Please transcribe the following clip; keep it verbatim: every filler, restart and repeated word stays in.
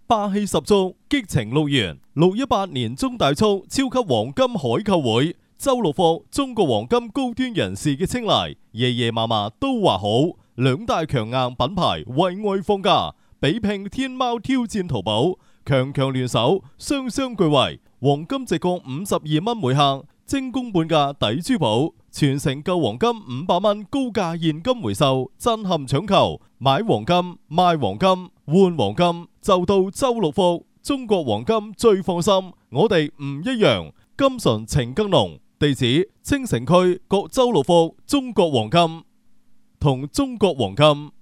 霸氣十足，激情六元。六一八年中大促超級黃金海購會，周六貨中國黃金高端人士嘅青睞，爺爺嫲嫲都話好。兩大強硬品牌為愛放價，比拼天貓挑戰淘寶，強強聯手，雙雙巨惠。黃金直降五十二蚊每克，精工半價抵珠寶，全城舊黃金五百蚊高價現金回收，震撼搶購。買黃金、賣黃金、換黃金，就到周六福。中國黃金最放心，我哋唔一樣，金純情更濃。地址：青城區各周六福中國黃金同中國黃金。